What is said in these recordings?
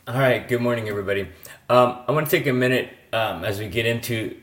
All right, good morning, everybody. I want to take a minute as we get into.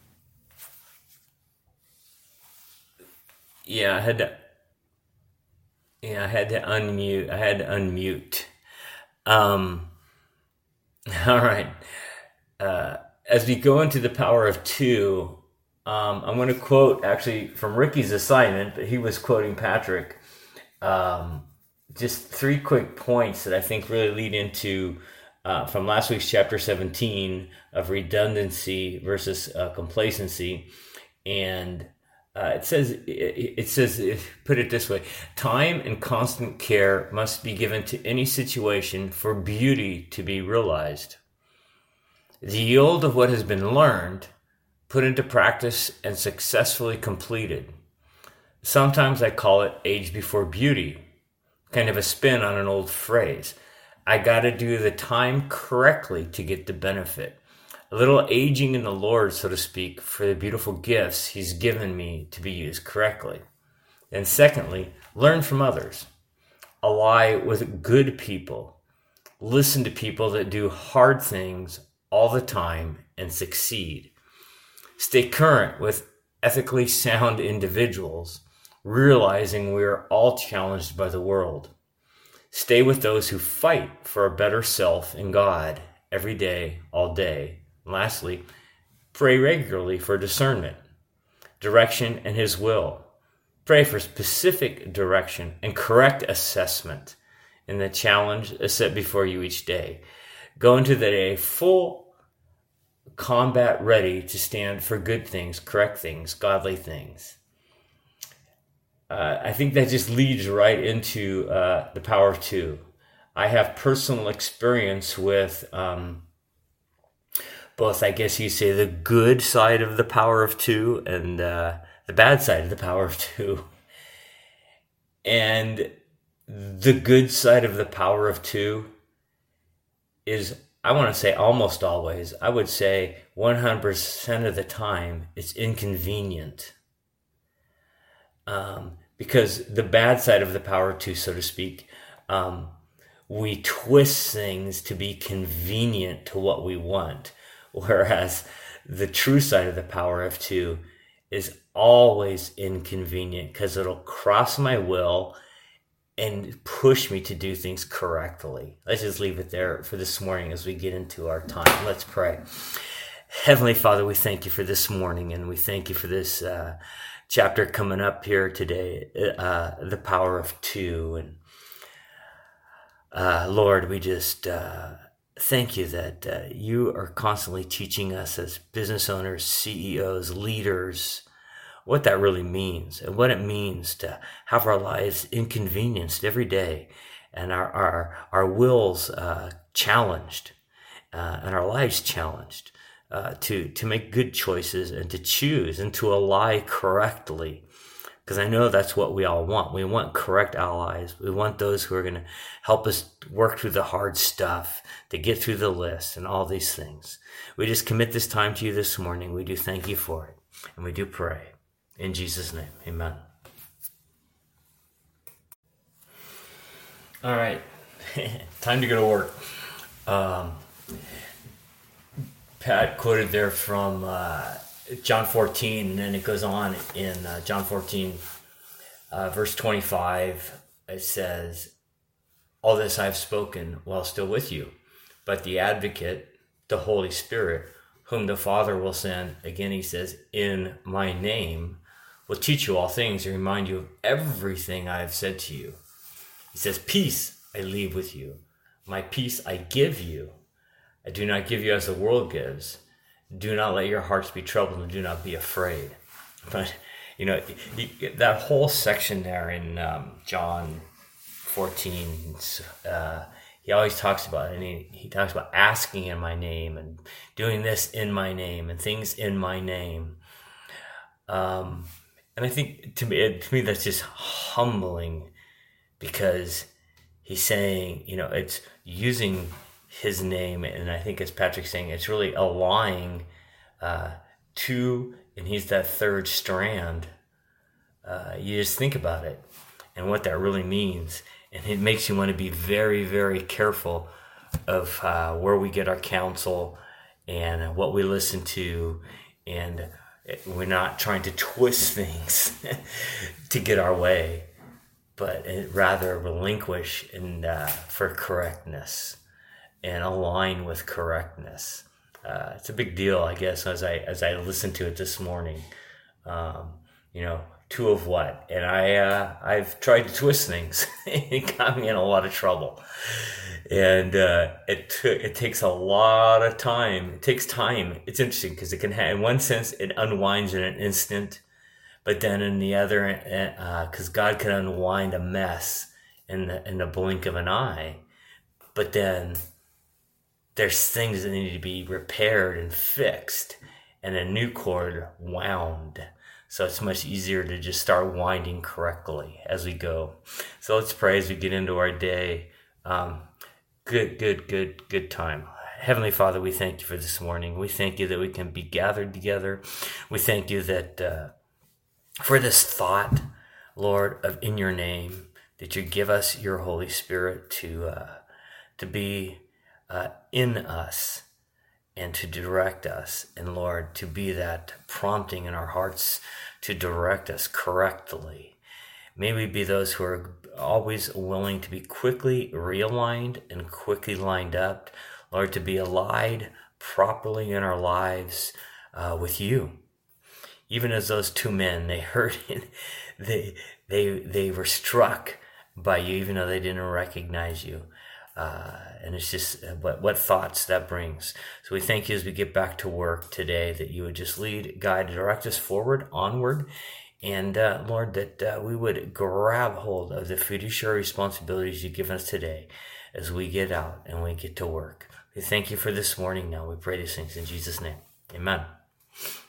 Yeah, I had to. Yeah, I had to unmute. I had to unmute. Um, all right. As we go into the power of two, I'm going to quote actually from Ricky's assignment, but he was quoting Patrick. Um, just three quick points that I think really lead into from last week's chapter 17 of redundancy versus complacency. And it says put it this way: time and constant care must be given to any situation for beauty to be realized. The yield of what has been learned, put into practice, and successfully completed. Sometimes I call it age before beauty, kind of a spin on an old phrase. I got to do the time correctly to get the benefit. A little aging in the Lord, so to speak, for the beautiful gifts He's given me to be used correctly. And secondly, learn from others. Ally with good people. Listen to people that do hard things all the time and succeed. Stay current with ethically sound individuals, realizing we are all challenged by the world. Stay with those who fight for a better self in God every day, all day. And lastly, pray regularly for discernment, direction, and His will. Pray for specific direction and correct assessment in the challenge set before you each day. Go into the day full combat ready to stand for good things, correct things, godly things. I think that just leads right into the power of two. I have personal experience with both, I guess you say, the good side of the power of two and the bad side of the power of two. And the good side of the power of two is, I want to say almost always, I would say 100% of the time, it's inconvenient. Because the bad side of the power of two, so to speak, we twist things to be convenient to what we want. Whereas the true side of the power of two is always inconvenient because it'll cross my will and push me to do things correctly. Let's just leave it there for this morning as we get into our time. Let's pray. Heavenly Father, we thank you for this morning, and we thank you for this chapter coming up here today, the power of two. And Lord, we just thank you that you are constantly teaching us as business owners, CEOs, leaders, what that really means and what it means to have our lives inconvenienced every day and our wills challenged and our lives challenged to make good choices and to choose and to ally correctly. Because I know that's what we all want. We want correct allies. We want those who are going to help us work through the hard stuff, to get through the list and all these things. We just commit this time to you this morning. We do thank you for it. And we do pray. In Jesus' name, amen. All right. Time to go to work. Pat quoted there from John 14, and then it goes on in John 14, verse 25. It says, all this I've spoken while still with you, but the advocate, the Holy Spirit, whom the Father will send, again he says, in my name, will teach you all things and remind you of everything I have said to you. He says, peace I leave with you. My peace I give you. I do not give you as the world gives. Do not let your hearts be troubled and do not be afraid. But, you know, that whole section there in John 14, he always talks about it. And he talks about asking in my name and doing this in my name and things in my name. And I think to me that's just humbling, because he's saying, you know, it's using his name, and I think as Patrick's saying, it's really allying to, and he's that third strand. You just think about it and what that really means, and it makes you want to be very, very careful of where we get our counsel and what we listen to, and we're not trying to twist things to get our way, but rather relinquish and for correctness and align with correctness. It's a big deal, I guess, as I listened to it this morning. Two of what? And I've tried to twist things. It got me in a lot of trouble. And it takes a lot of time. It takes time. It's interesting because it can in one sense, it unwinds in an instant. But then in the other, because God can unwind a mess in the blink of an eye. But then there's things that need to be repaired and fixed and a new cord wound. So it's much easier to just start winding correctly as we go. So let's pray as we get into our day. Good time. Heavenly Father, we thank you for this morning. We thank you that we can be gathered together. We thank you that for this thought, Lord, of in your name, that you give us your Holy Spirit to be in us and to direct us, and Lord, to be that prompting in our hearts to direct us correctly. May we be those who are always willing to be quickly realigned and quickly lined up, Lord, to be allied properly in our lives with you. Even as those two men, they heard it, they were struck by you, even though they didn't recognize you. And it's just what thoughts that brings. So we thank you as we get back to work today, that you would just lead, guide, direct us forward, onward. And Lord, that we would grab hold of the fiduciary responsibilities you give us today as we get out and we get to work. We thank you for this morning now. We pray these things in Jesus' name. Amen.